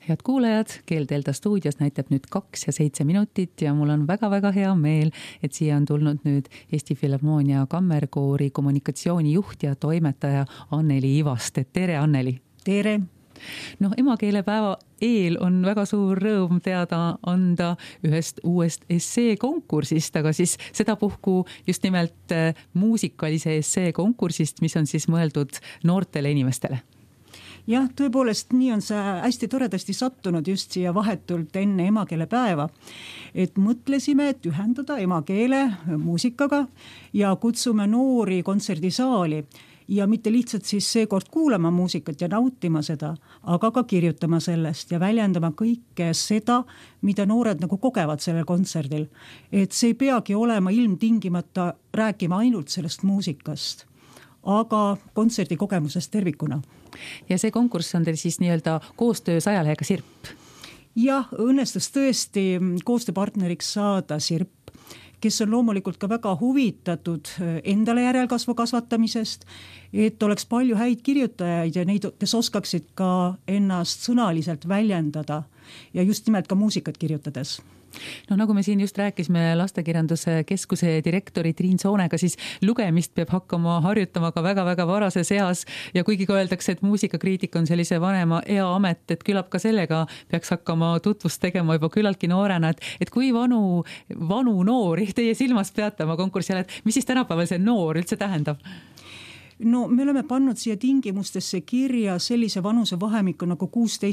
Head kuulajad, Keeldelta stuudios näitab nüüd 2 ja 7 minutit ja mul on väga-väga hea meel, et siia on tulnud nüüd Eesti Filharmoonia Kammerkoori kommunikatsioonijuht ja toimetaja Anneli Ivaste. Tere, Anneli! Tere! Emakeelepäeva eel on väga suur rõõm teada anda ühest uuest essee konkursist, aga siis sedapuhku just nimelt muusikalise essee konkursist, mis on siis mõeldud noortele inimestele. Jah, tõepoolest nii on see hästi toredasti sattunud just siia vahetult enne emakeelepäeva. Et mõtlesime, et ühendada emakeele muusikaga ja kutsume noori kontserdisaali ja mitte lihtsalt siis seekord kuulama muusikat ja nautima seda, aga ka kirjutama sellest ja väljendama kõike seda, mida noored nagu kogevad sellel kontserdil. Et see ei peagi olema ilmtingimata rääkima ainult sellest muusikast, aga kontserdi kogemusest tervikuna. Ja see konkurss on teil siis nii-öelda koostöös ajalehega Sirp? Jah, õnnestus tõesti koostööpartneriks saada Sirp, kes on loomulikult ka väga huvitatud endale järelkasvu kasvatamisest, et oleks palju häid kirjutajaid ja neid, kes oskaksid ka ennast sõnaliselt väljendada ja just nimelt ka muusikat kirjutades. Nagu me siin just rääkisime Lastekirjanduse keskuse direktori Triin Soonega, siis lugemist peab hakkama harjutama ka väga-väga varases eas ja kuigi ka öeldakse, et muusikakriitik on sellise vanema ea amet, et küllap ka sellega peaks hakkama tutvust tegema juba küllaltki noorena, et kui vanu noori teie silmas peate oma konkursile, et mis siis tänapäeval see noor üldse tähendab? Me oleme pannud siia tingimustesse kirja sellise vanuse vahemiku nagu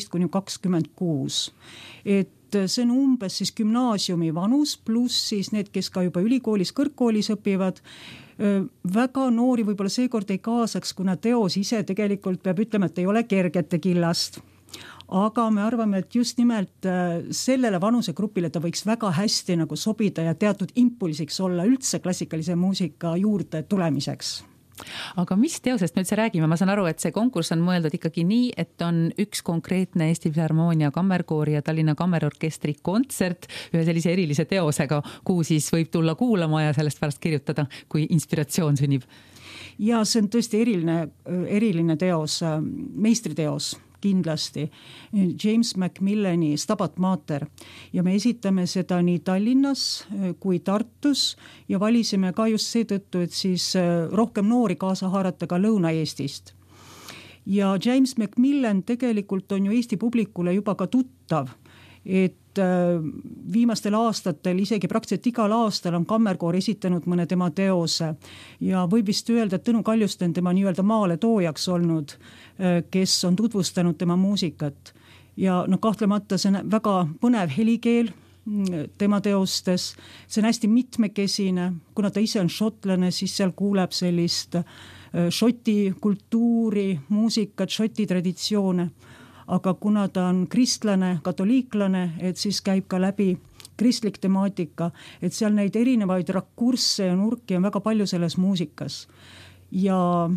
16–26, et see on umbes siis gümnaasiumi vanus, pluss siis need, kes ka juba ülikoolis, kõrgkoolis õpivad. Väga noori võib-olla seekord ei kaasaks, kuna teos ise tegelikult peab ütlema, et ei ole kergete killast. Aga me arvame, et just nimelt sellele vanusegrupile ta võiks väga hästi nagu sobida ja teatud impulsiks olla üldse klassikalise muusika juurde tulemiseks. Aga mis teosest me üldse räägime? Ma saan aru, et see konkurss on mõeldud ikkagi nii, et on üks konkreetne Eesti Filharmoonia Kammerkoori ja Tallinna Kammerorkestri kontsert ühe sellise erilise teosega, kuhu siis võib tulla kuulama ja sellest pärast kirjutada, kui inspiratsioon sünnib. Ja see on tõesti eriline teos, meistriteos kindlasti, James Macmillani Stabat Mater ja me esitame seda nii Tallinnas kui Tartus ja valisime ka just seetõttu, et siis rohkem noori kaasa haarata ka Lõuna-Eestist. Ja James Macmillan tegelikult on ju Eesti publikule juba ka tuttav, et viimastel aastatel, isegi praktiliselt igal aastal on Kammerkoor esitanud mõne tema teose ja võib vist öelda, et Tõnu Kaljuste on tema nii-öelda maale toojaks olnud, kes on tutvustanud tema muusikat. Ja kahtlemata see on väga põnev helikeel tema teostes, see on hästi mitmekesine, kuna ta ise on šotlane, siis seal kuuleb sellist šoti kultuuri, muusikat, šoti traditsioone. Aga kuna ta on kristlane, katoliiklane, et siis käib ka läbi kristlik temaatika, et seal neid erinevaid rakursse ja nurki on väga palju selles muusikas. Ja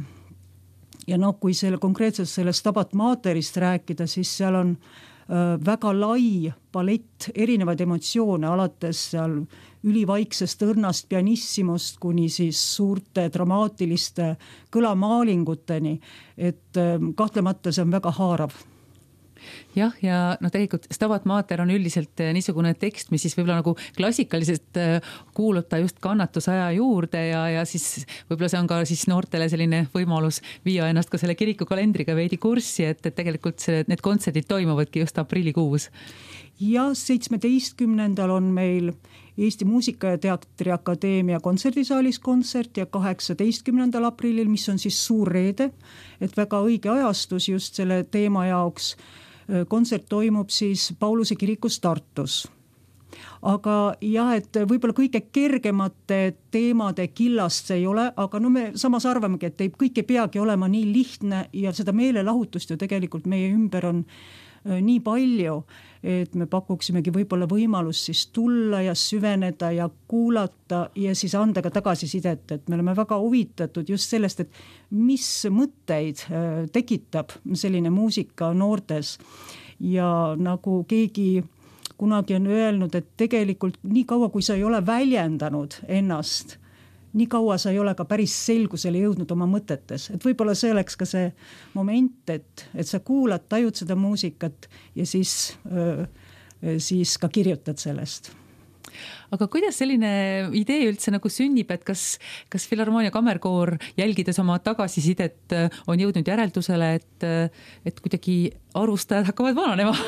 kui selle konkreetselt sellest Stabat Materist rääkida, siis seal on väga lai palett erinevaid emotsioone, alates seal ülivaiksest õrnast pianissimost kuni siis suurte dramaatiliste kõlamaalinguteni, et kahtlemata see on väga haarav. Jah, ja tegelikult Stabat Mater on üldiselt niisugune tekst, mis siis võib-olla nagu klassikaliselt kuulub ta just kannatusaja juurde ja siis võib-olla see on ka siis noortele selline võimalus viia ennast ka selle kirikukalendriga veidi kurssi, et tegelikult need kontserdid toimuvadki just aprillikuus. Ja 17. on meil Eesti Muusika- ja Teatriakadeemia kontserdisaalis kontsert ja 18. aprillil, mis on siis suur reede, et väga õige ajastus just selle teema jaoks. Kontsert toimub siis Pauluse kirikus Tartus. Aga jah, et võib-olla kõige kergemate teemade killast see ei ole, aga me samas arvamegi, et kõik ei peagi olema nii lihtne ja seda meelelahutust ju tegelikult meie ümber on nii palju, et me pakuksimegi võib-olla võimalus siis tulla ja süveneda ja kuulata ja siis anda ka tagasisidet, et me oleme väga huvitatud just sellest, et mis mõtteid tekitab selline muusika noortes ja nagu keegi kunagi on öelnud, et tegelikult nii kaua, kui sa ei ole väljendanud ennast nii kaua sa ei ole ka päris selgusele jõudnud oma mõtetes, et võib-olla see oleks ka see moment, et sa kuulad, tajud seda muusikat ja siis ka kirjutad sellest. Aga kuidas selline idee üldse nagu sünnib, et kas Filharmoonia Kammerkoor jälgides oma tagasisidet on jõudnud järeldusele, et kuidagi arvustajad hakkavad vananema?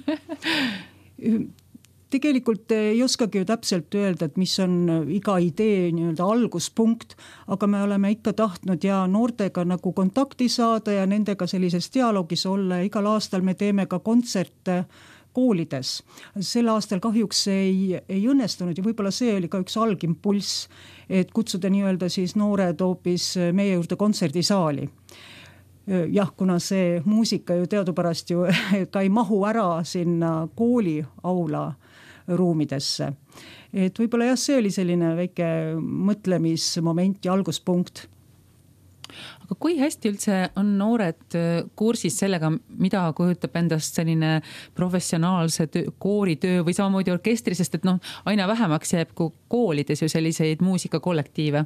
Tegelikult ei oskagi ju täpselt öelda, et mis on iga idee nii-öelda alguspunkt, aga me oleme ikka tahtnud ja noortega nagu kontakti saada ja nendega sellises dialoogis olla ja igal aastal me teeme ka kontserte koolides. Sel aastal kahjuks ei õnnestunud ja võib-olla see oli ka üks algimpulss, et kutsuda nii-öelda siis noored hoopis meie juurde kontserdisaali. Jah, kuna see muusika ju teadupärast ju ka ei mahu ära sinna kooli aula ruumidesse. Et võib-olla jah, see oli selline väike mõtlemismoment ja alguspunkt. Aga kui hästi üldse on noored kursis sellega, mida kujutab endast selline professionaalse kooritöö või samamoodi orkestri, sest et aina vähemaks jääb kui koolides ju selliseid muusikakollektiive?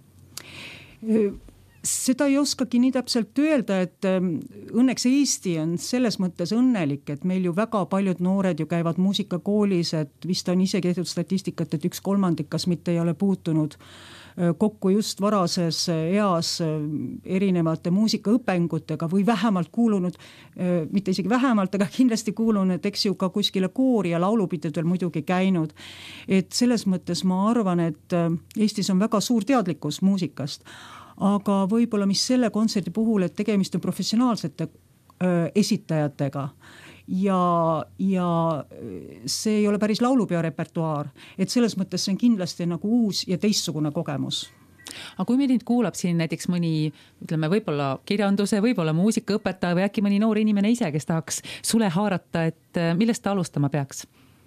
Seda ei oskagi nii täpselt öelda, et õnneks Eesti on selles mõttes õnnelik, et meil ju väga paljud noored ju käivad muusikakoolis, et vist on isegi tehtud statistikat, et 1/3, kas mitte ei ole puutunud kokku just varases eas erinevate muusikaõpengutega või vähemalt kuulunud, mitte isegi vähemalt, aga kindlasti kuulunud, eks ju ka kuskile koori ja laulupidudel muidugi käinud. Et selles mõttes ma arvan, et Eestis on väga suur teadlikkus muusikast, aga võib-olla mis selle kontserdi puhul, et tegemist on professionaalsete esitajatega ja see ei ole päris laulupeo repertuaar, et selles mõttes see on kindlasti nagu uus ja teistsugune kogemus. Aga kui meil nüüd kuulab siin näiteks mõni, ütleme võib-olla kirjanduse, võib-olla muusikaõpetaja või äkki mõni noor inimene ise, kes tahaks sule haarata, et millest ta alustama peaks?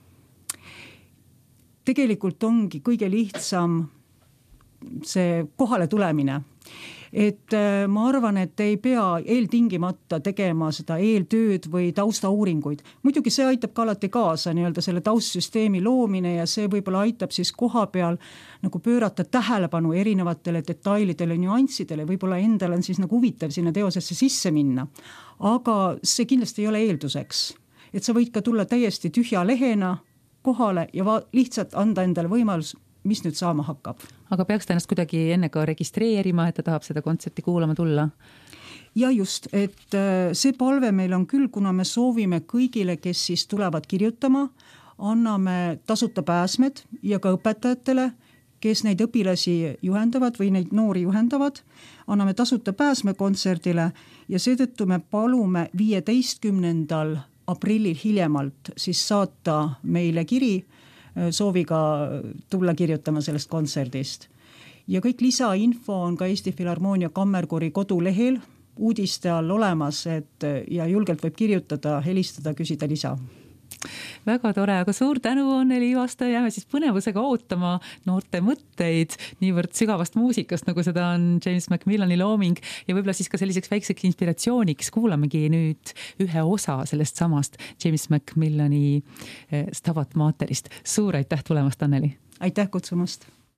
Tegelikult ongi kõige lihtsam see kohale tulemine. Et ma arvan, et ei pea eeltingimata tegema seda eeltööd või taustauuringuid. Muidugi see aitab ka alati kaasa nii-öelda selle taustsüsteemi loomine ja see võib-olla aitab siis koha peal nagu pöörata tähelepanu erinevatele detailidele, nüanssidele, võib-olla endal on siis nagu huvitav sinna teosesse sisse minna. Aga see kindlasti ei ole eelduseks, et sa võid ka tulla täiesti tühja lehena kohale ja lihtsalt anda endale võimalus, mis nüüd saama hakkab. Aga peaks ta ennast kuidagi enne ka registreerima, et ta tahab seda kontserti kuulama tulla? Ja just, et see palve meil on küll, kuna me soovime kõigile, kes siis tulevad kirjutama, anname tasuta pääsmed ja ka õpetajatele, kes neid õpilasi juhendavad või neid noori juhendavad, anname tasuta pääsme kontserdile ja seetõttu me palume 15. aprillil hiljemalt siis saata meile kiri sooviga tulla kirjutama sellest kontserdist. Ja kõik lisainfo on ka Eesti Filharmoonia Kammerkoori kodulehel uudiste all olemas, et ja julgelt võib kirjutada, helistada, küsida lisa. Väga tore, aga suur tänu Anneli Ivasta, jääme siis põnevusega ootama noorte mõtteid niivõrd sügavast muusikast, nagu seda on James Macmillani looming ja võib-olla siis ka selliseks väikseks inspiratsiooniks kuulamegi nüüd ühe osa sellest samast James Macmillani Stabat Materist. Suur aitäh tulemast, Anneli! Aitäh kutsumast!